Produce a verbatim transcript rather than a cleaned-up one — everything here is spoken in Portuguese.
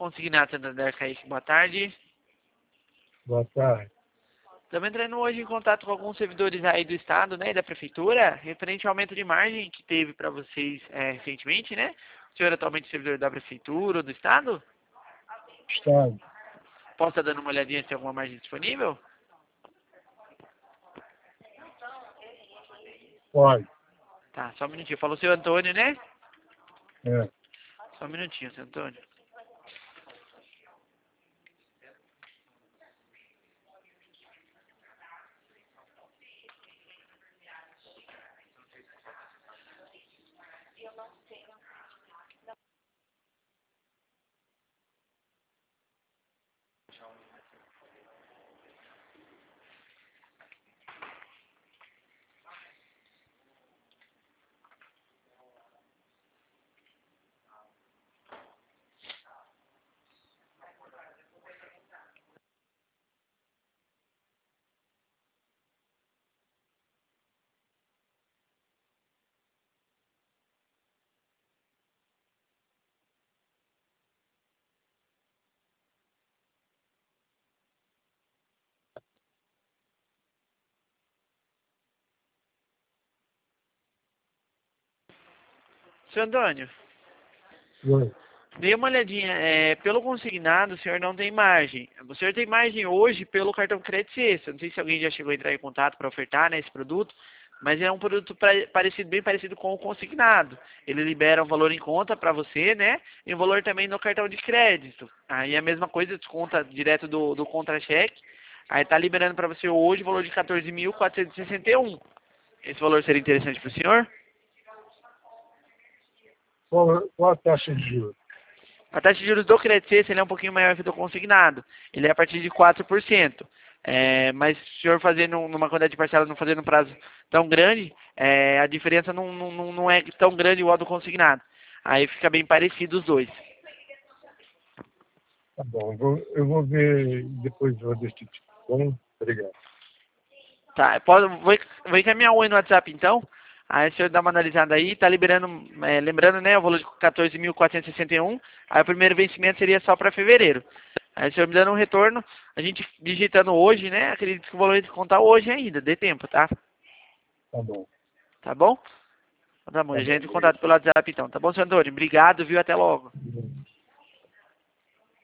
Consignado Santander, Kaique, boa tarde. Boa tarde. Estamos entrando hoje em contato com alguns servidores aí do Estado, né, e da Prefeitura, referente ao aumento de margem que teve para vocês é, recentemente, né? O senhor é atualmente servidor da Prefeitura ou do Estado? Estado. Posso estar dando uma olhadinha se tem alguma margem disponível? Pode. Tá, só um minutinho. Falou o seu Antônio, né? É. Só um minutinho, seu Antônio. Seu Antônio, Oi. dê uma olhadinha. É, pelo consignado, o senhor não tem margem. O senhor tem margem hoje pelo cartão crédito Cesta. Não sei se alguém já chegou a entrar em contato para ofertar, né, esse produto, mas é um produto pra- parecido, bem parecido com o consignado. Ele libera um valor em conta para você, né, e um valor também no cartão de crédito. Aí é a mesma coisa, desconta direto do, do contra-cheque. Aí tá liberando para você hoje o valor de quatorze mil quatrocentos e sessenta e um. Esse valor seria interessante para o senhor? Qual, qual a taxa de juros? A taxa de juros do crédito Cesta, ele é um pouquinho maior que do consignado. Ele é a partir de quatro por cento. É, mas se o senhor fazendo numa quantidade de parcela, não fazendo um prazo tão grande, é, a diferença não, não, não é tão grande igual a do consignado. Aí fica bem parecido os dois. Tá bom, eu vou, eu vou ver e depois vou decidir. Bom, obrigado. Tá, pode, vou, vou encaminhar o oi no WhatsApp então. Aí o senhor dá uma analisada aí, tá liberando, é, lembrando, né, o valor de quatorze mil quatrocentos e sessenta e um. Aí o primeiro vencimento seria só para fevereiro. Aí o senhor me dando um retorno, a gente digitando hoje, né, acredito que o valor vai contar hoje ainda, dê tempo, tá? Tá bom. Tá bom? Tá bom, Tá a gente bom, entra em contato obrigado. pelo WhatsApp então. Tá bom, senhor Antônio? Obrigado, viu? Até logo.